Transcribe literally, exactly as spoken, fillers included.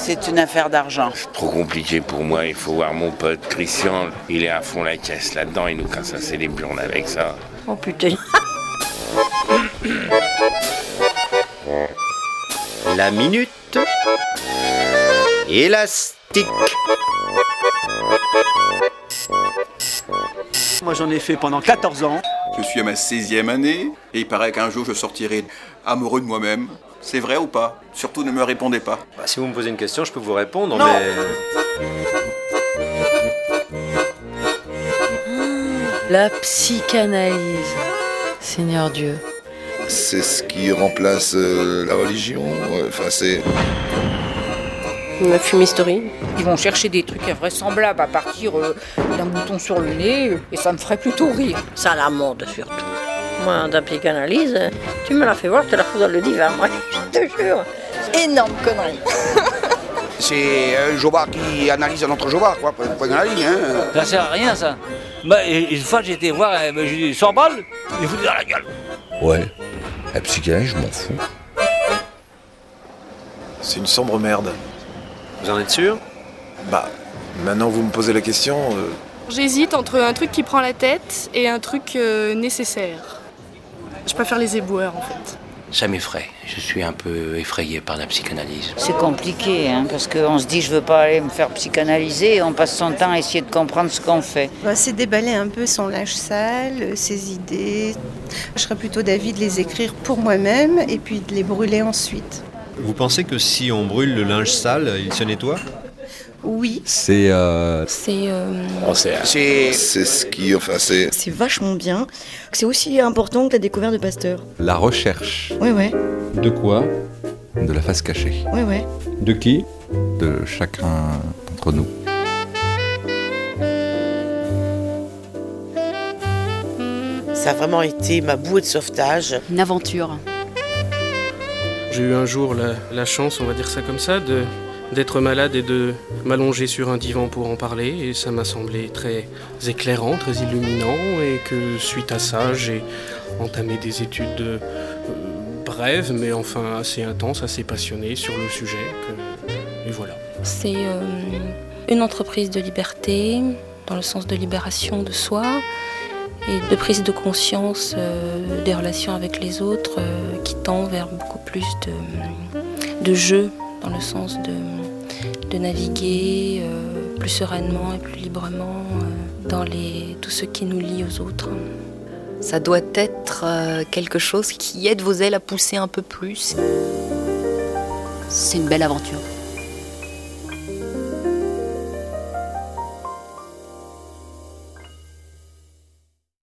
c'est une affaire d'argent. C'est trop compliqué pour moi, il faut voir mon pote Christian, il est à fond la caisse là-dedans, il nous casse assez les burnes avec ça. Oh putain. La minute élastique. Moi j'en ai fait pendant quatorze ans. Je suis à ma seizième année et il paraît qu'un jour je sortirai amoureux de moi-même. C'est vrai ou pas? Surtout ne me répondez pas. Bah, si vous me posez une question, je peux vous répondre, non. mais... La psychanalyse. Seigneur Dieu. C'est ce qui remplace euh, la religion. Enfin, c'est... La fumisterie. Ils vont chercher des trucs invraisemblables à partir euh, d'un bouton sur le nez, et ça me ferait plutôt rire. Ça la mode surtout. Moi, dans la psychanalyse, tu me la fais voir, je te la fous dans le divan, moi, je te jure. Énorme connerie. C'est un jobard qui analyse un autre jobard, quoi, point de la ligne. Hein. Ça sert à rien, ça. Bah, une fois, j'ai été voir, euh, j'ai dit cent balles, il fout dans la gueule. Ouais, la psychanalyse, je m'en fous. C'est une sombre merde. Vous en êtes sûr? Bah, maintenant vous me posez la question... Euh... J'hésite entre un truc qui prend la tête et un truc euh, nécessaire. Je préfère les éboueurs, en fait. Ça m'effraie. Je suis un peu effrayé par la psychanalyse. C'est compliqué, hein, parce qu'on se dit je veux pas aller me faire psychanalyser et on passe son temps à essayer de comprendre ce qu'on fait. Bah, c'est déballer un peu son linge sale, ses idées. Je serais plutôt d'avis de les écrire pour moi-même et puis de les brûler ensuite. Vous pensez que si on brûle le linge sale, il se nettoie? Oui. C'est... Euh... C'est... Euh... Oh, c'est... C'est... C'est ce qui... Enfin, c'est... C'est vachement bien. C'est aussi important que la découverte de Pasteur. La recherche. Ouais, ouais. De quoi? De la face cachée. Ouais, ouais. De qui? De chacun d'entre nous. Ça a vraiment été ma bouée de sauvetage. Une aventure. J'ai eu un jour la, la chance, on va dire ça comme ça, de, d'être malade et de m'allonger sur un divan pour en parler. Et ça m'a semblé très éclairant, très illuminant. Et que suite à ça, j'ai entamé des études euh, brèves, mais enfin assez intenses, assez passionnées sur le sujet. Que, et voilà. C'est euh, une entreprise de liberté, dans le sens de libération de soi, et de prise de conscience euh, des relations avec les autres euh, qui tend vers beaucoup plus de, de jeu, dans le sens de, de naviguer euh, plus sereinement et plus librement euh, dans les, tout ce qui nous lie aux autres. Ça doit être euh, quelque chose qui aide vos ailes à pousser un peu plus. C'est une belle aventure.